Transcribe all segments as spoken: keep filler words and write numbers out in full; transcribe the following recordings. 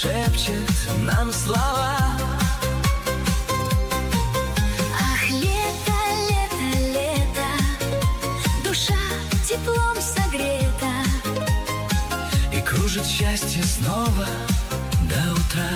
шепчет нам слова. Ах, лето, лето, лето, душа теплом согрета, и кружит счастье снова до утра.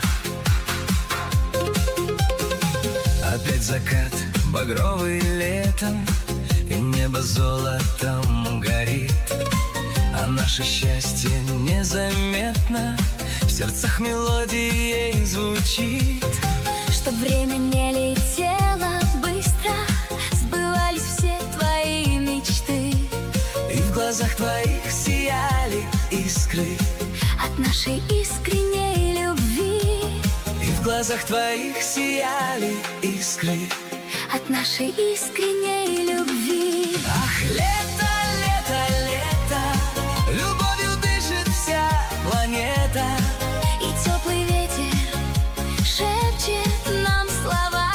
Опять закат багровый летом, и небо золотом горит, а наше счастье незаметно в сердцах мелодией звучит. чтоб время не летело быстро, сбывались все твои мечты, И в глазах твоих сияли искры от нашей искренней любви. И в глазах твоих сияли искры От нашей искренней любви. Ах, лето, лето, лето, любовью дышит вся планета, И теплый ветер шепчет нам слова.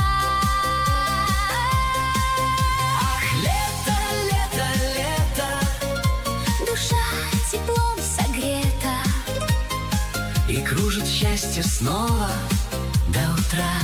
Ах, лето, лето, лето, Душа теплом согрета, и кружит счастье снова до утра.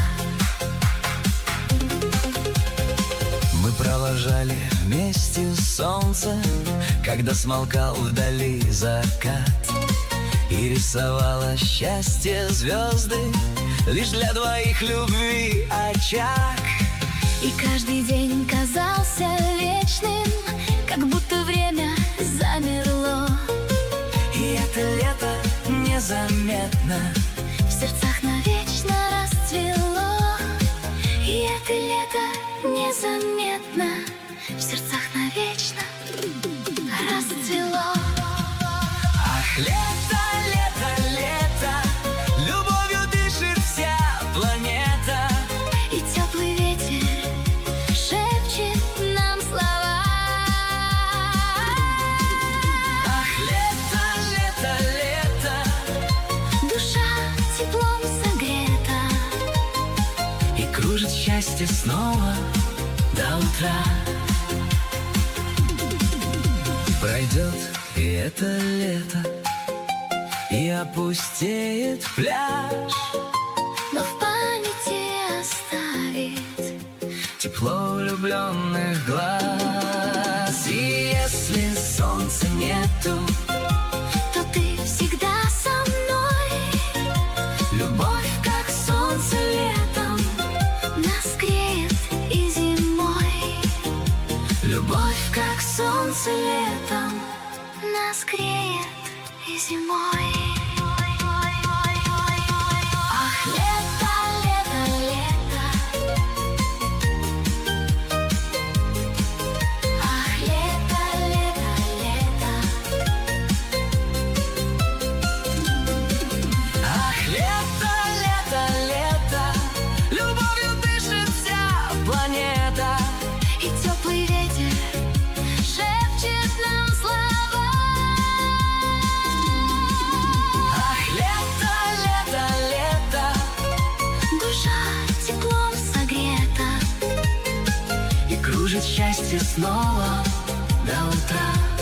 Мы провожали вместе солнце, когда смолкал вдали закат, и рисовало счастье звезды лишь для двоих любви очаг. и каждый день казался вечным, как будто время замерло. И это лето незаметно В сердцах навечно расцвело. И это лето незаметно в сердцах навечно расцвело. Ах, лето, лето, лето, любовью дышит вся планета, И теплый ветер шепчет нам слова. Ах, лето, лето, лето, Душа теплом согрета, и кружит счастье снова до утра. Пройдет и это лето, и опустеет пляж, но в памяти оставит тепло влюбленных глаз. И если солнца нету, то ты всегда со мной. любовь, Как солнце летом нас греет и зимой. любовь, Как солнце летом нас греет и зимой. Ах, лето, лето, лето. Ах, лето, лето, лето. ах, лето, лето, лето, любовью дышит вся планета, И теплый ветер шепчет нам слова. ах, лето, лето, лето, Душа теплом согрета, и кружит счастье снова до утра.